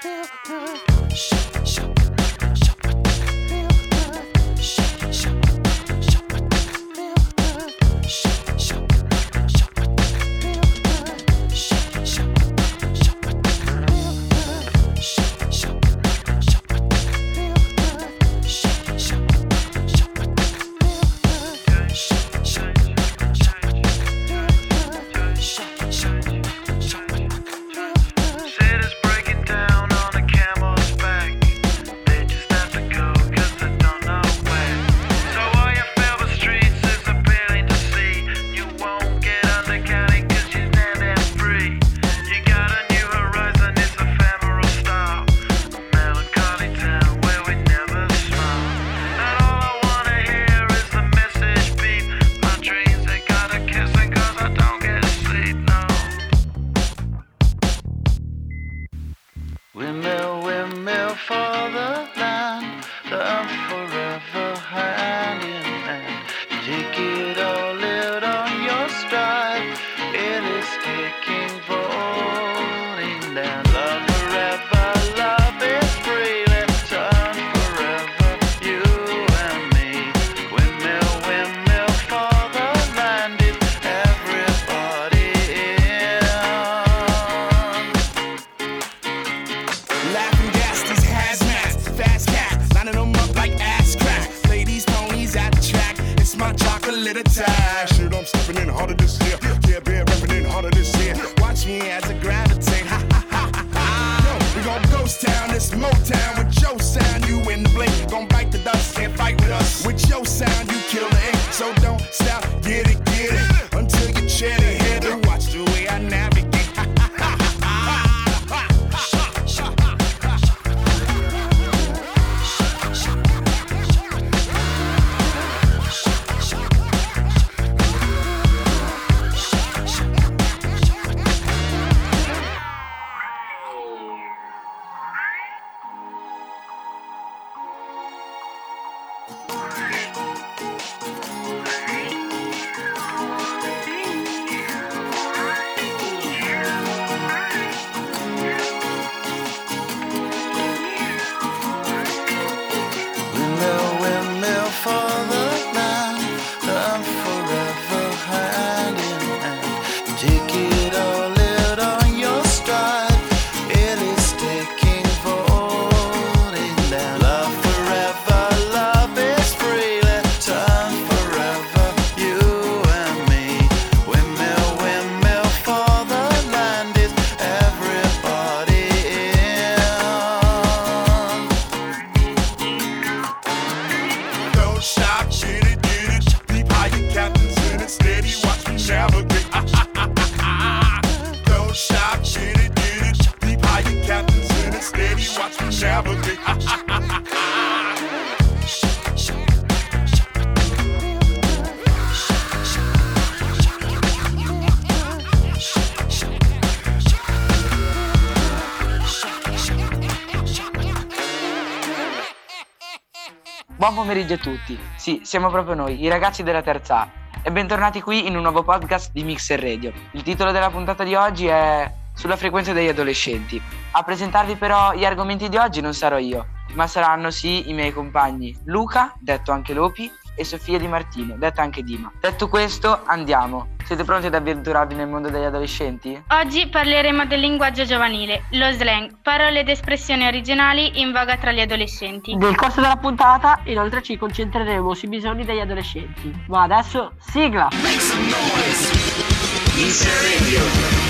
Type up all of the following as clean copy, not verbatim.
Buon pomeriggio a tutti, sì, siamo proprio noi, i ragazzi della terza A, e bentornati qui in un nuovo podcast di Mixer Radio. Il titolo della puntata di oggi è Sulla frequenza degli adolescenti. A presentarvi però gli argomenti di oggi non sarò io, ma saranno sì i miei compagni Luca, detto anche Lopi, e Sofia Di Martino, detta anche Dima. Detto questo, andiamo. Siete pronti ad avventurarvi nel mondo degli adolescenti? Oggi parleremo del linguaggio giovanile, lo slang, parole ed espressioni originali in voga tra gli adolescenti. Nel corso della puntata, inoltre, ci concentreremo sui bisogni degli adolescenti. Ma adesso, sigla! Make some noise. Mixer Radio.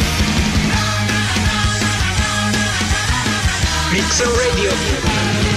Mixer Radio.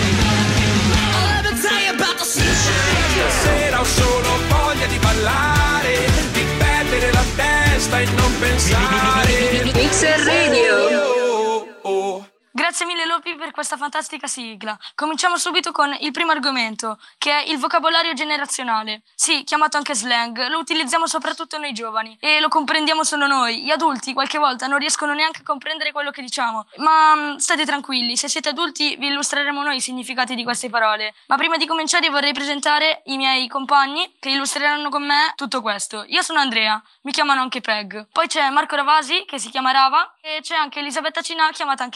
Stasera ho solo voglia di ballare, di perdere la testa e non pensare. Mixer Radio. Grazie mille Lopi per questa fantastica sigla. Cominciamo subito con il primo argomento, che è il vocabolario generazionale. Sì, chiamato anche slang, lo utilizziamo soprattutto noi giovani e lo comprendiamo solo noi. Gli adulti qualche volta non riescono neanche a comprendere quello che diciamo. Ma state tranquilli, se siete adulti vi illustreremo noi i significati di queste parole. Ma prima di cominciare vorrei presentare i miei compagni che illustreranno con me tutto questo. Io sono Andrea, mi chiamano anche Peg. Poi c'è Marco Ravasi, che si chiama Rava, e c'è anche Elisabetta Cinà, chiamata anche Betta.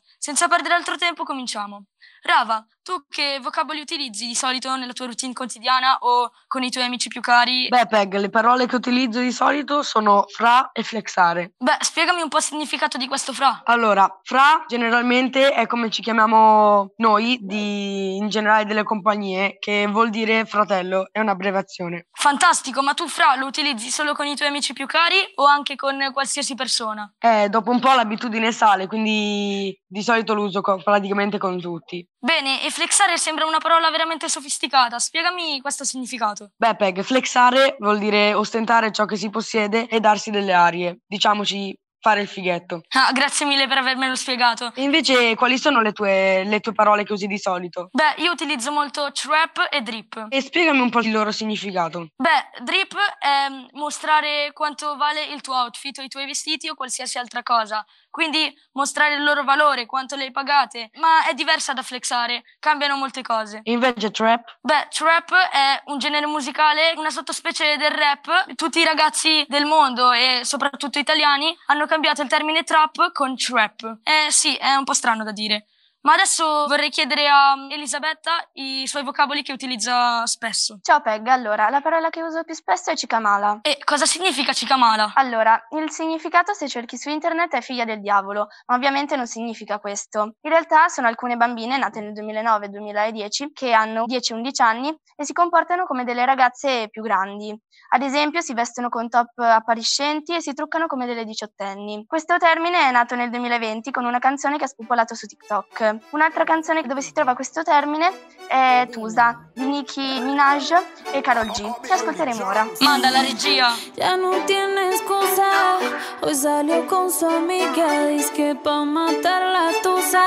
Senza perdere altro tempo cominciamo. Rava, tu che vocaboli utilizzi di solito nella tua routine quotidiana o con i tuoi amici più cari? Beh, Peg, le parole che utilizzo di solito sono fra e flexare. Beh, spiegami un po' il significato di questo fra. Allora, fra generalmente è come ci chiamiamo noi in generale delle compagnie, che vuol dire fratello, è un'abbreviazione. Fantastico, ma tu fra lo utilizzi solo con i tuoi amici più cari o anche con qualsiasi persona? Dopo un po' l'abitudine sale, quindi di solito lo uso praticamente con tutti. Bene, e flexare sembra una parola veramente sofisticata. Spiegami questo significato. Beh, Peg, flexare vuol dire ostentare ciò che si possiede e darsi delle arie. Diciamoci, fare il fighetto. Ah, grazie mille per avermelo spiegato. E invece, quali sono le tue parole che usi di solito? Beh, io utilizzo molto trap e drip. E spiegami un po' il loro significato. Beh, drip è mostrare quanto vale il tuo outfit o i tuoi vestiti o qualsiasi altra cosa. Quindi mostrare il loro valore, quanto le hai pagate. Ma è diversa da flexare, cambiano molte cose. E invece trap? Beh, trap è un genere musicale, una sottospecie del rap. Tutti i ragazzi del mondo e soprattutto italiani hanno cambiato il termine trap con trap. Sì, è un po' strano da dire. Ma adesso vorrei chiedere a Elisabetta i suoi vocaboli che utilizza spesso. Ciao Peg, allora, la parola che uso più spesso è cikamala. E cosa significa cikamala? Allora, il significato se cerchi su internet è figlia del diavolo, ma ovviamente non significa questo. In realtà sono alcune bambine nate nel 2009-2010 che hanno 10-11 anni e si comportano come delle ragazze più grandi. Ad esempio si vestono con top appariscenti e si truccano come delle diciottenni. Questo termine è nato nel 2020 con una canzone che ha spopolato su TikTok. Un'altra canzone dove si trova questo termine è Tusa di Nicki Minaj e Karol G, che ascolteremo ora. Manda la regia. Ya no tiene excusa, hoy salió con su amiga, dice que pa' matar la tusa,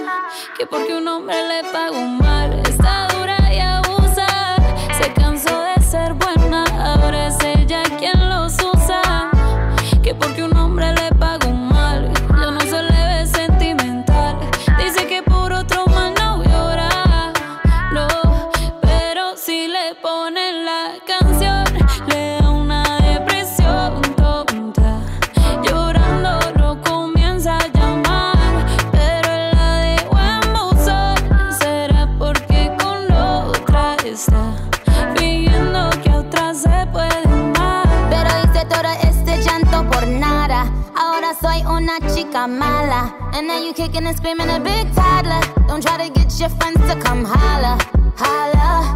que porque un hombre le pagó mal, está dura y abusa, se cansó de ser buena, ahora es ella quien los usa, que porque un hombre le pagó mal, ya no se le ve sentimental, dice que por otro mal no llora, no, pero si le ponen la canción, le da una depresión tonta, llorando lo comienza a llamar, pero él la dejó en buzón, será porque con otra está, fingiendo que a otra se puede amar. Pero hice todo este llanto por nada, ahora soy una chica mala, and now you kicking and screaming a big toddler, don't try to get your friends to come holla, holla.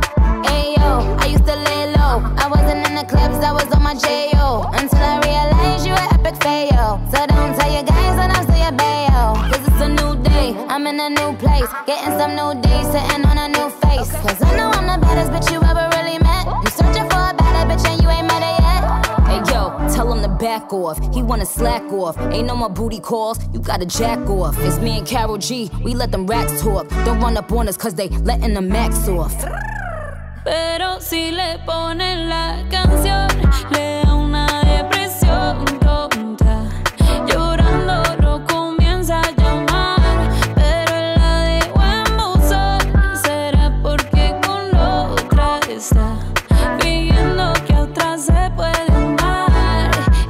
Ayo, I used to lay low, I wasn't in the clubs, I was on my J.O. Until I realized you were epic fail. So don't tell your guys and I'll say your bail. Cause it's a new day, I'm in a new place, getting some new days, sitting on a new face. Cause I know I'm the baddest bitch you ever really met. You searching for a better bitch and you ain't met her yet. Hey yo, tell him to back off, he wanna slack off. Ain't no more booty calls, you gotta jack off. It's me and Karol G, we let them racks talk. Don't run up on us cause they letting the max off. Pero si le ponen la canción, le da una depresión tonta, llorando lo comienza a llamar, pero él la dejó en buzón, será porque con otra está, fingiendo que a otra se puede amar.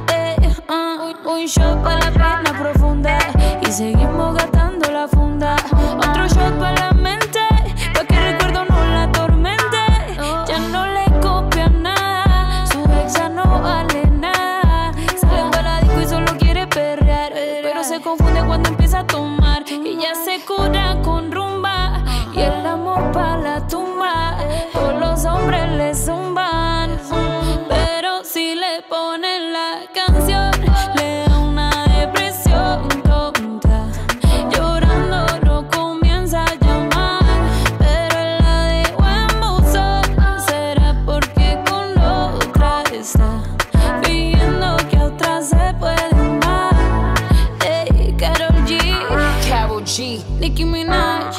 Un shot para la pena profunda y seguimos gastando la funda, otro shot para la mente, pa' que el recuerdo no la atormente. Ya no le copia nada, su ex ya no vale nada. Sale para la disco y solo quiere perrear, pero se confunde cuando empieza a tomar. Y ya se cura con rumba y el amor pa' la tumba. Todos los hombres le zumban, pero si le ponen la canción, le da una depresión tonta, llorando lo comienza a llamar, pero él la dejó en buzón, será porque con otra está, fingiendo que a otra se puede amar. Ey, Karol G, Nicki Minaj,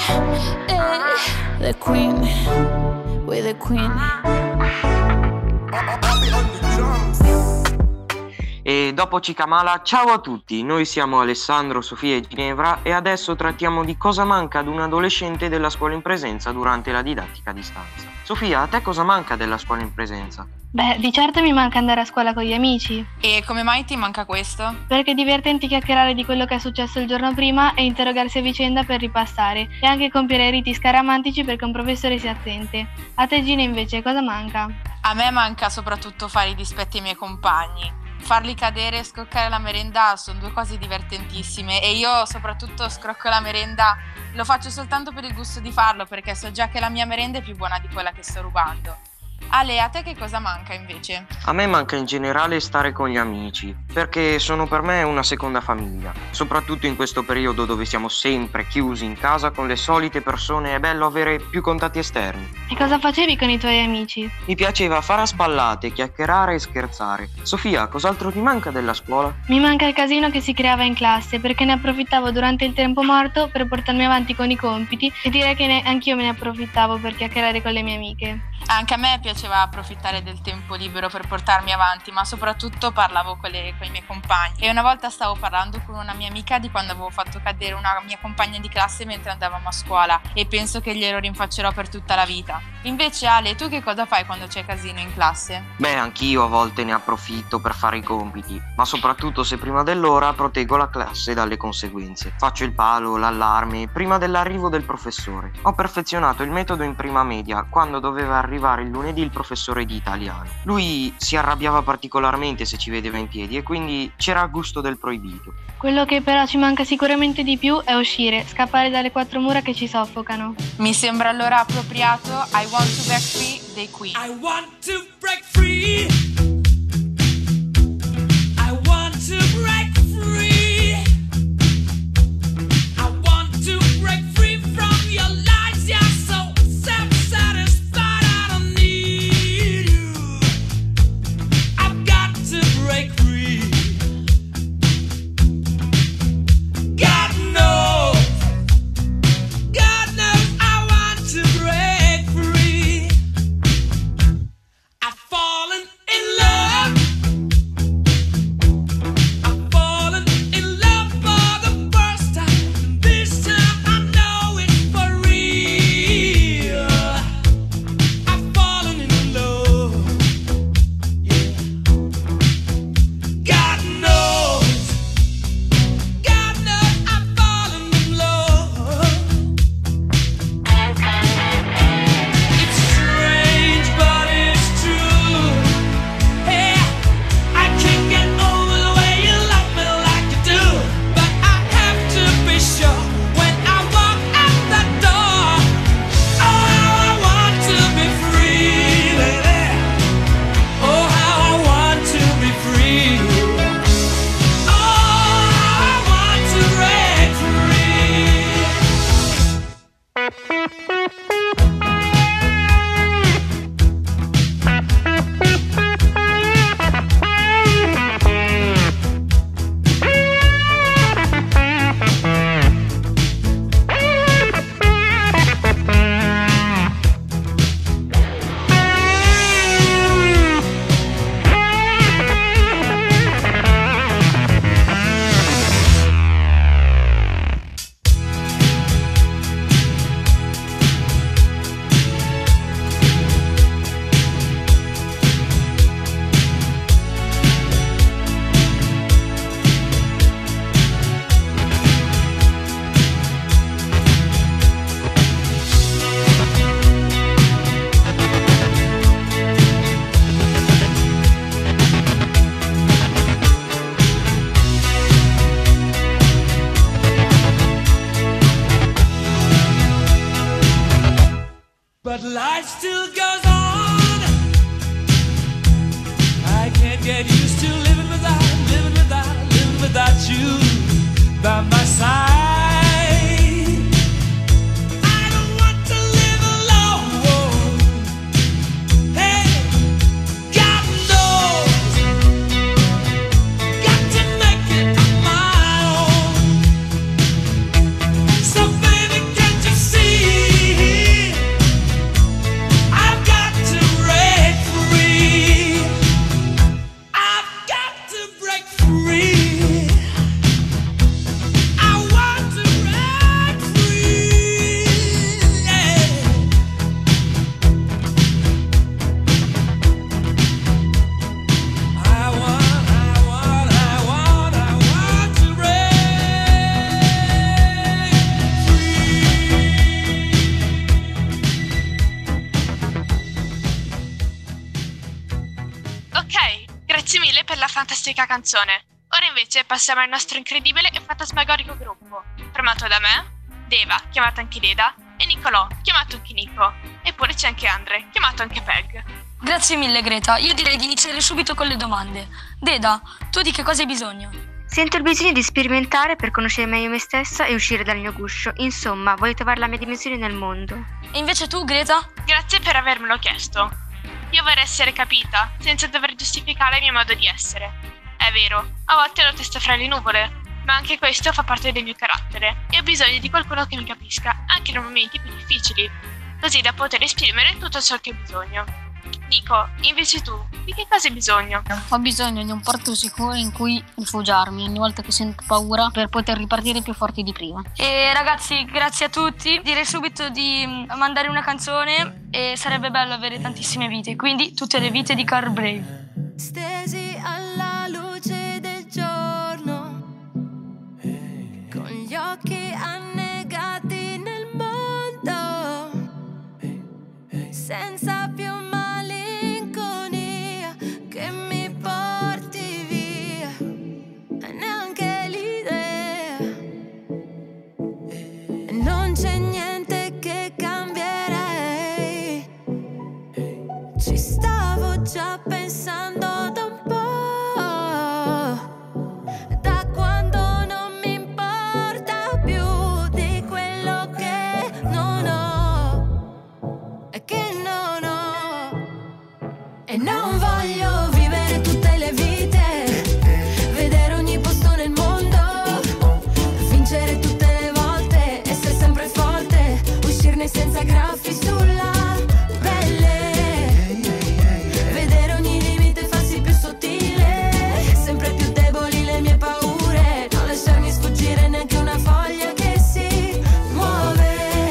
the queen, we're the queen. E dopo Cicamala, ciao a tutti, noi siamo Alessandro, Sofia e Ginevra e adesso trattiamo di cosa manca ad un adolescente della scuola in presenza durante la didattica a distanza. Sofia, a te cosa manca della scuola in presenza? Beh, di certo mi manca andare a scuola con gli amici. E come mai ti manca questo? Perché è divertente chiacchierare di quello che è successo il giorno prima e interrogarsi a vicenda per ripassare e anche compiere riti scaramantici perché un professore sia assente. A te Gina invece cosa manca? A me manca soprattutto fare i dispetti ai miei compagni. Farli cadere e scoccare la merenda sono due cose divertentissime e io soprattutto scrocco la merenda, lo faccio soltanto per il gusto di farlo perché so già che la mia merenda è più buona di quella che sto rubando. Ale, a te che cosa manca invece? A me manca in generale stare con gli amici, perché sono per me una seconda famiglia, soprattutto in questo periodo dove siamo sempre chiusi in casa con le solite persone, è bello avere più contatti esterni. E cosa facevi con i tuoi amici? Mi piaceva fare a spallate, chiacchierare e scherzare. Sofia, cos'altro ti manca della scuola? Mi manca il casino che si creava in classe perché ne approfittavo durante il tempo morto per portarmi avanti con i compiti e direi che anch'io me ne approfittavo per chiacchierare con le mie amiche. Anche a me piaceva approfittare del tempo libero per portarmi avanti, ma soprattutto parlavo con i miei compagni. E una volta stavo parlando con una mia amica di quando avevo fatto cadere una mia compagna di classe mentre andavamo a scuola e penso che glielo rinfaccerò per tutta la vita. Invece Ale, tu che cosa fai quando c'è casino in classe? Beh, anch'io a volte ne approfitto per fare i compiti, ma soprattutto se prima dell'ora proteggo la classe dalle conseguenze. Faccio il palo, l'allarme, prima dell'arrivo del professore. Ho perfezionato il metodo in prima media quando doveva arrivare il lunedì il professore di italiano. Lui si arrabbiava particolarmente se ci vedeva in piedi e quindi c'era il gusto del proibito. Quello che però ci manca sicuramente di più è uscire, scappare dalle quattro mura che ci soffocano. Mi sembra allora appropriato I Want to Break Free dei Queen. I want to break free. I want to break free. I want to break free from your lies. You're so self-satisfied. I don't need you. I've got to break free. God knows I want to break free. I've fallen in love. fantastica canzone. Ora invece passiamo al nostro incredibile e fantasmagorico gruppo, formato da me, Deva, chiamato anche Deda, e Nicolò, chiamato anche Nico. Eppure c'è anche Andre, chiamato anche Peg. Grazie mille Greta, io direi di iniziare subito con le domande. Deda, tu di che cosa hai bisogno? Sento il bisogno di sperimentare per conoscere meglio me stessa e uscire dal mio guscio. Insomma, voglio trovare la mia dimensione nel mondo. E invece tu, Greta? Grazie per avermelo chiesto. Io vorrei essere capita, senza dover giustificare il mio modo di essere. È vero, a volte ho la testa fra le nuvole, ma anche questo fa parte del mio carattere e ho bisogno di qualcuno che mi capisca, anche nei momenti più difficili, così da poter esprimere tutto ciò che ho bisogno. Nico, invece tu, di che cosa hai bisogno? Ho bisogno di un porto sicuro in cui rifugiarmi ogni volta che sento paura per poter ripartire più forti di prima. E ragazzi, grazie a tutti. Direi subito di mandare una canzone e sarebbe bello avere tantissime vite, quindi tutte le vite di Carl Brave. Stesi alla luce del giorno, con gli occhi annegati nel mondo, senza più malinconia che mi porti via, neanche l'idea. Non c'è niente che cambierei, ci stavo già pensando da un po', da quando non mi importa più di quello che non ho e che non ho. E non voglio vivere tutte le vite, vedere ogni posto nel mondo, vincere tutte le volte, essere sempre forte, uscirne senza graffi sulla pelle, vedere ogni limite farsi più sottile, sempre più deboli le mie paure, non lasciarmi sfuggire neanche una foglia che si muove.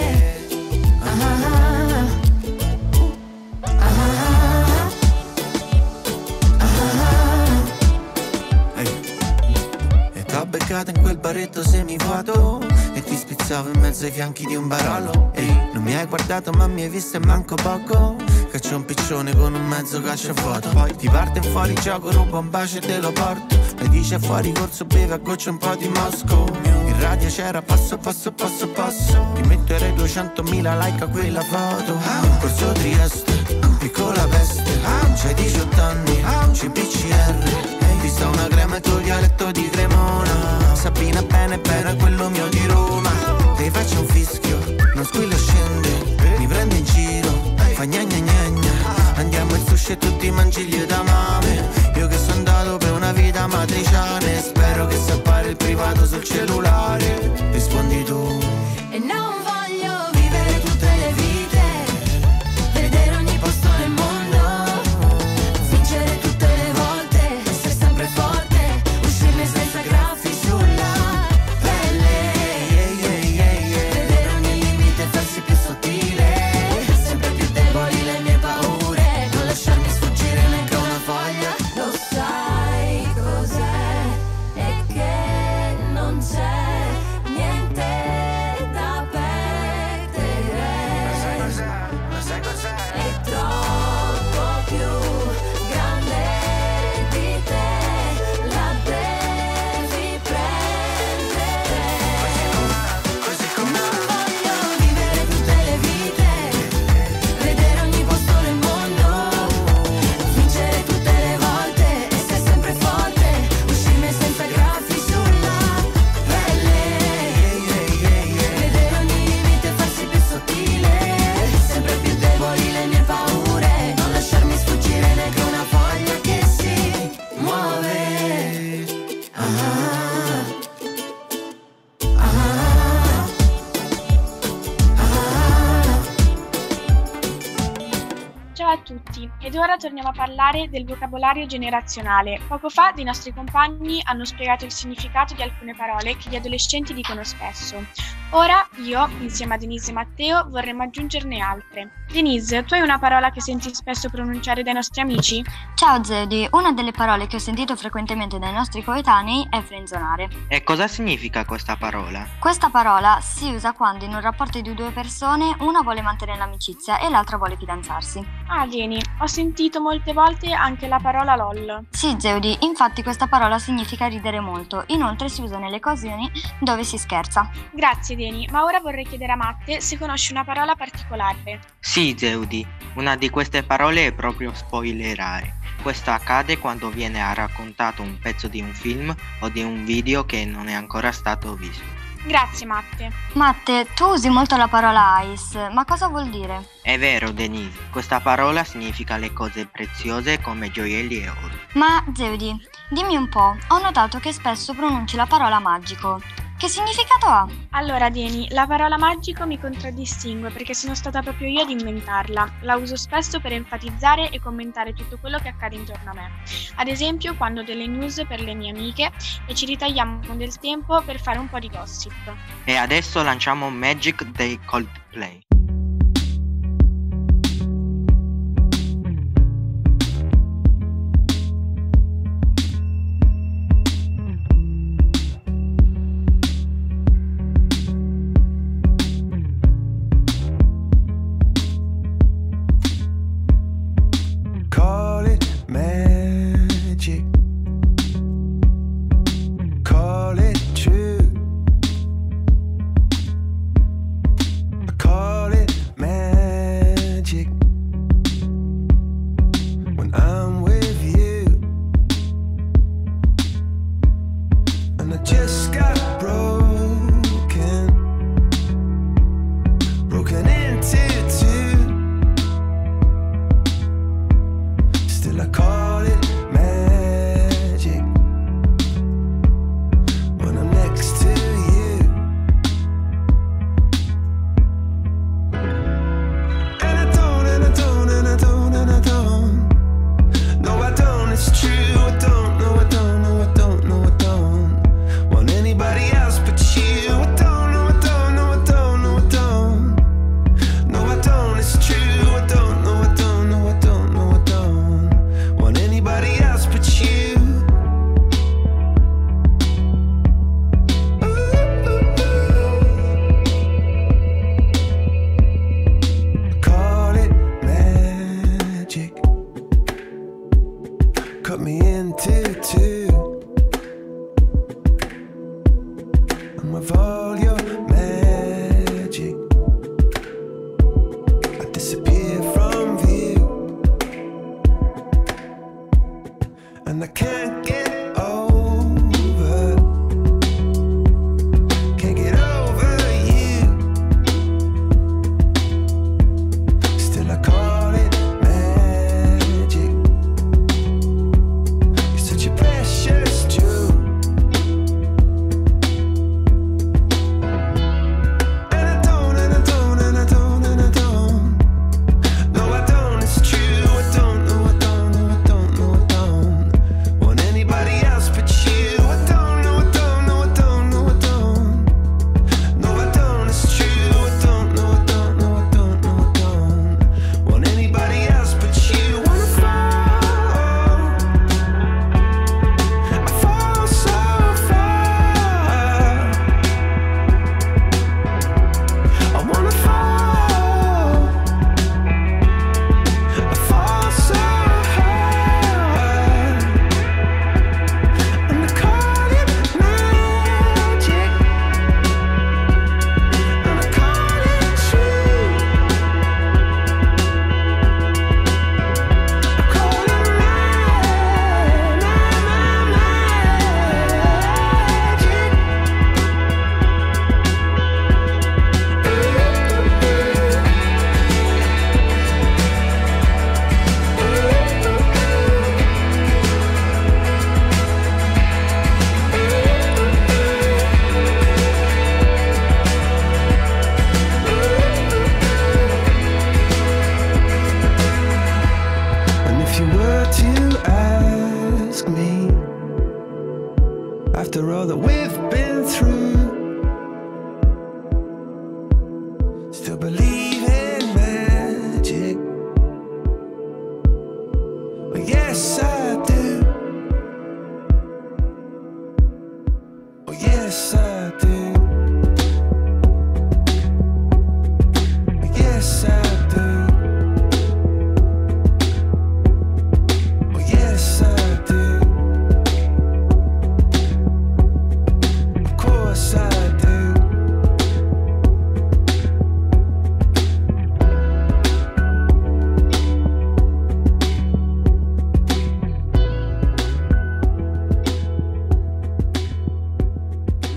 T'ho beccato in quel baretto semivuoto e ti spizzavo in mezzo ai fianchi di un barolo. Ehi, non mi hai guardato ma mi hai visto e manco poco. Caccio un piccione con un mezzo cacciafoto. Poi ti parte fuori gioco, rubo un bacio e te lo porto. Mi dice fuori corso, beve a goccia un po' di Moscow. In radio c'era passo, passo, passo, passo. Ti metterei 200.000 like a quella foto. Corso Trieste, piccola peste. C'hai 18 anni, CPCR. Ti sta una crema e il tuo dialetto di Cremona. Sabina bene bene, quello mio di Roma. Ti faccio un fischio, non squillo scende. Mi prende in giro, fa gna gna gna gna. Andiamo in sushi e tutti mangi gli edamame. Io che sono andato per una vita matriciana, spero che sappare il privato sul cellulare. Rispondi tu. E non voglio vivere tutte le vite, vedere ogni posto nel mondo, vincere tutte le volte, essere sempre forte, uscirne senza graffi sulla pelle, vedere ogni limite farsi più sottile, sempre più deboli le mie paure, non lasciarmi sfuggire neanche una foglia. Lo sai cos'è e che non c'è niente da perdere, è troppo più grande di te, la devi prendere. Non voglio vivere tutte le vite, vedere ogni posto nel mondo, vincere tutte le volte, essere sempre forte, uscirne senza graffi sulla pelle, vedere ogni limite farsi più sottile, sempre più deboli le mie paure, non lasciarmi sfuggire neanche una foglia che si muove. Ciao a tutti, ed ora torniamo a parlare del vocabolario generazionale. Poco fa dei nostri compagni hanno spiegato il significato di alcune parole che gli adolescenti dicono spesso. Ora io, insieme a Denise e Matteo, vorremmo aggiungerne altre. Denise, tu hai una parola che senti spesso pronunciare dai nostri amici? Ciao Zedi, una delle parole che ho sentito frequentemente dai nostri coetanei è frenzonare. E cosa significa questa parola? Questa parola si usa quando in un rapporto di due persone una vuole mantenere l'amicizia e l'altra vuole fidanzarsi. Ah, Deni, ho sentito molte volte anche la parola LOL. Sì, Zeudi, infatti questa parola significa ridere molto, inoltre si usa nelle occasioni dove si scherza. Grazie, Deni, ma ora vorrei chiedere a Matte se conosci una parola particolare. Sì, Zeudi, una di queste parole è proprio spoilerare. Questo accade quando viene raccontato un pezzo di un film o di un video che non è ancora stato visto. Grazie, Matte. Matte, tu usi molto la parola ice, ma cosa vuol dire? È vero, Denise, questa parola significa le cose preziose come gioielli e oro. Ma, Zeudi, dimmi un po', ho notato che spesso pronunci la parola magico. Che significato ha? Allora, Deni, la parola magico mi contraddistingue perché sono stata proprio io ad inventarla. La uso spesso per enfatizzare e commentare tutto quello che accade intorno a me. Ad esempio, quando ho delle news per le mie amiche e ci ritagliamo del tempo per fare un po' di gossip. E adesso lanciamo Magic dei Coldplay.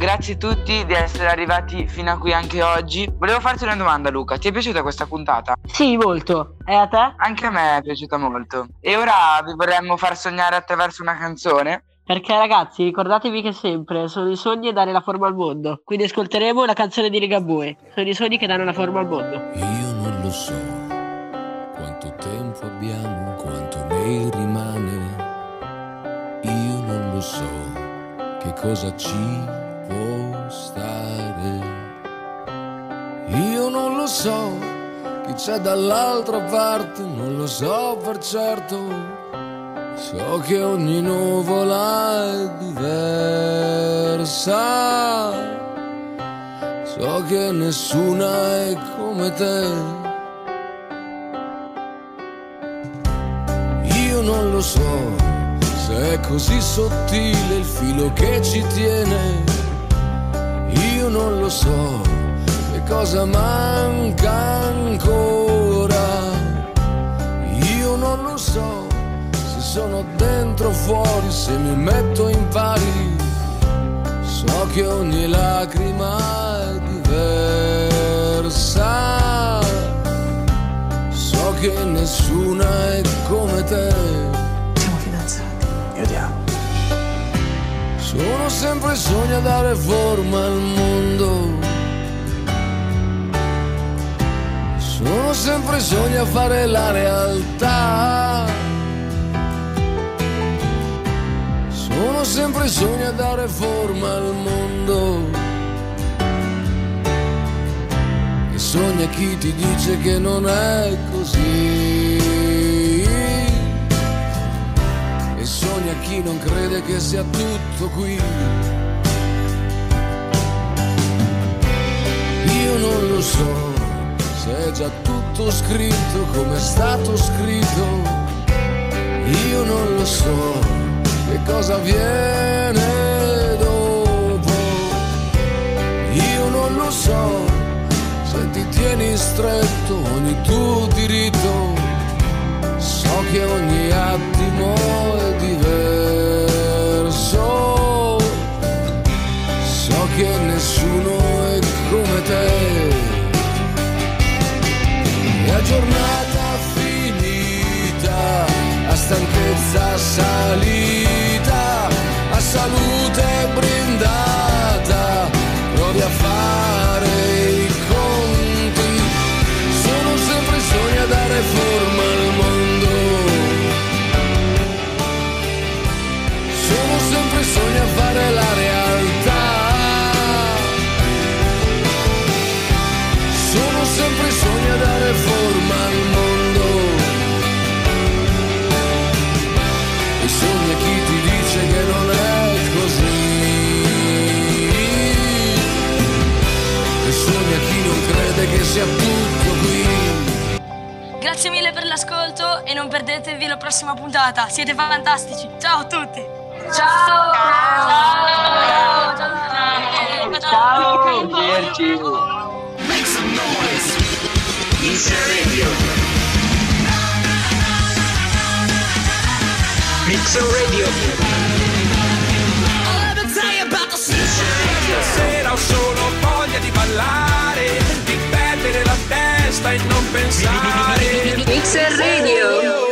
Grazie a tutti di essere arrivati fino a qui anche oggi. Volevo farti una domanda, Luca. Ti è piaciuta questa puntata? Sì, molto. E a te? Anche a me è piaciuta molto. E ora vi vorremmo far sognare attraverso una canzone. Perché ragazzi, ricordatevi che sempre sono i sogni a dare la forma al mondo. Quindi ascolteremo la canzone di Ligabue. Sono i sogni che danno la forma al mondo. Io non lo so quanto tempo abbiamo, quanto ne rimane. Io non lo so che cosa ci può stare. Io non lo so chi c'è dall'altra parte, non lo so per certo. So che ogni nuvola è diversa. So che nessuna è come te. Io non lo so se è così sottile il filo che ci tiene. Io non lo so che cosa manca ancora. Io non lo so se sono dentro o fuori, se mi metto in pari. So che ogni lacrima è diversa. So che nessuna è come te. Siamo fidanzati, io ti amo. Sono sempre sogni a dare forma al mondo. Sono sempre sogni a fare la realtà. Sono sempre sogni a dare forma al mondo. E sogna chi ti dice che non è così. E sogna chi non crede che sia tutto qui. Io non lo so se è già tutto scritto come è stato scritto. Io non lo so che cosa viene dopo. Io non lo so se ti tieni stretto ogni tuo diritto. So che ogni attimo è diverso. So che nessuno è come te. E a giornata finita, a stanchezza salita, a salute brindata, provi a fare i conti. Sono sempre sogni a dare forma al mondo. Sono sempre sogni a fare la realtà. Sono sempre sogni a dare forma al mondo. E sogna chi ti dice che non è così. E sogna chi non crede che sia tutto qui. Grazie mille per l'ascolto e non perdetevi la prossima puntata. Siete fantastici. Ciao a tutti. Ciao. Ciao. Make some noise. Mixer Radio. Mixer Radio. Stasera ho solo voglia di ballare, di perdere la testa e non pensare. Mixer Radio.